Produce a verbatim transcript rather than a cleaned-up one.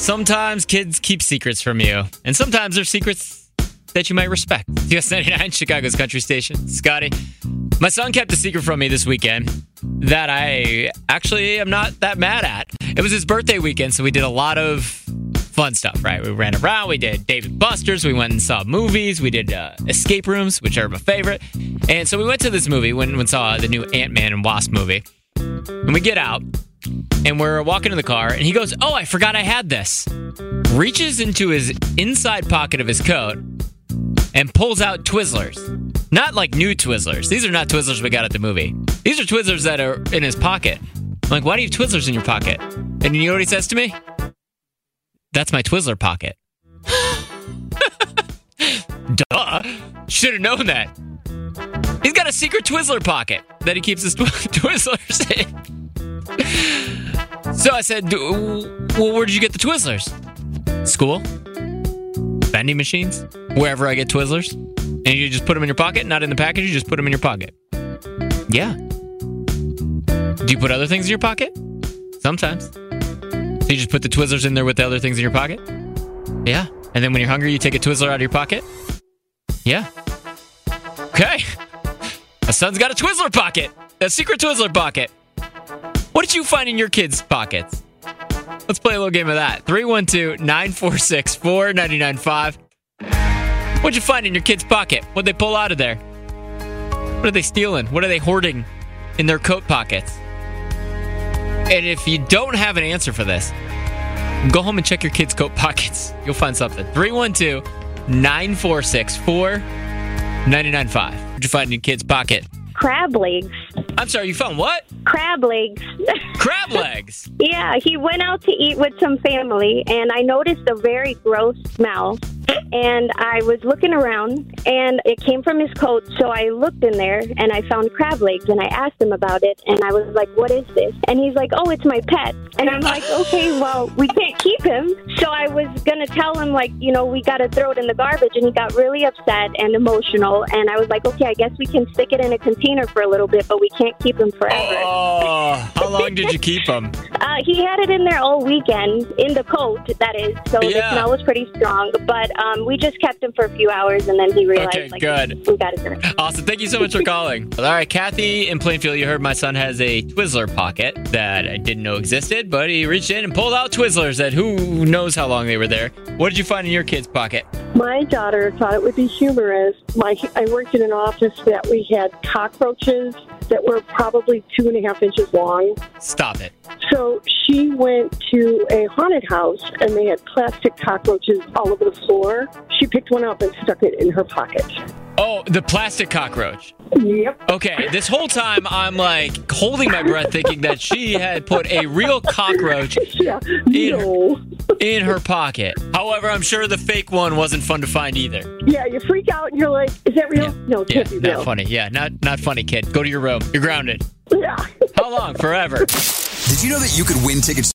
Sometimes kids keep secrets from you, and sometimes they're secrets that you might respect. U S ninety-nine, Chicago's country station. Scotty. My son kept a secret from me this weekend that I actually am not that mad at. It was his birthday weekend, so we did a lot of fun stuff, right? We ran around, we did Dave and Buster's, we went and saw movies, we did uh, escape rooms, which are my favorite. And so we went to this movie, went and saw the new Ant-Man and Wasp movie. And we get out, and we're walking in the car, and he goes, oh, I forgot I had this. Reaches into his inside pocket of his coat and pulls out Twizzlers. Not like new Twizzlers. These are not Twizzlers we got at the movie. These are Twizzlers that are in his pocket. I'm like, why do you have Twizzlers in your pocket? And you know what he says to me? That's my Twizzler pocket. Duh. Should have known that. He's got a secret Twizzler pocket that he keeps his tw- Twizzlers in. So I said, well, where did you get the Twizzlers? School? Vending machines? Wherever I get Twizzlers? And you just put them in your pocket? Not in the package? You just put them in your pocket? Yeah. Do you put other things in your pocket? Sometimes. So you just put the Twizzlers in there with the other things in your pocket? Yeah. And then when you're hungry, you take a Twizzler out of your pocket? Yeah. Okay. My son's got a Twizzler pocket. A secret Twizzler pocket. What did you find in your kids' pockets? Let's play a little game of that. three one two, nine four six, four nine nine five. What'd you find in your kid's pocket? What'd they pull out of there? What are they stealing? What are they hoarding in their coat pockets? And if you don't have an answer for this, go home and check your kids' coat pockets. You'll find something. three one two, nine four six, four nine nine five. What'd you find in your kid's pocket? Crab legs. I'm sorry, you found what? Crab legs. Crab legs? Yeah, he went out to eat with some family, and I noticed a very gross smell. And I was looking around, and it came from his coat, so I looked in there, and I found crab legs, and I asked him about it, and I was like, what is this? And he's like, oh, it's my pet. And I'm like, okay, well, we can't keep him. So I was going to tell him, like, you know, we got to throw it in the garbage, and he got really upset and emotional, and I was like, okay, I guess we can stick it in a container for a little bit, but we can't keep him forever. Oh, how long did you keep him? Uh, he had it in there all weekend, in the coat, that is, so Yeah. the smell was pretty strong, but um, we just kept him for a few hours, and then he realized, Okay, like, good. we got to do it. Awesome. Thank you so much for calling. All right, Kathy in Plainfield, you heard my son has a Twizzler pocket that I didn't know existed, but he reached in and pulled out Twizzlers that who knows how long they were there. What did you find in your kid's pocket? My daughter thought it would be humorous. My I worked in an office that we had cockroaches that were probably two and a half inches long. Stop it. So she went to a haunted house, and they had plastic cockroaches all over the floor. She picked one up and stuck it in her pocket. Oh, the plastic cockroach. Yep. Okay, this whole time I'm like holding my breath thinking that she had put a real cockroach Yeah. in, No. in her pocket. However, I'm sure the fake one wasn't fun to find either. Yeah, you freak out, and you're like, is that real? No, it Yeah, can't be not real. funny. Yeah, not not funny, kid. Go to your room. You're grounded. Yeah. How long? Forever. Did you know that you could win tickets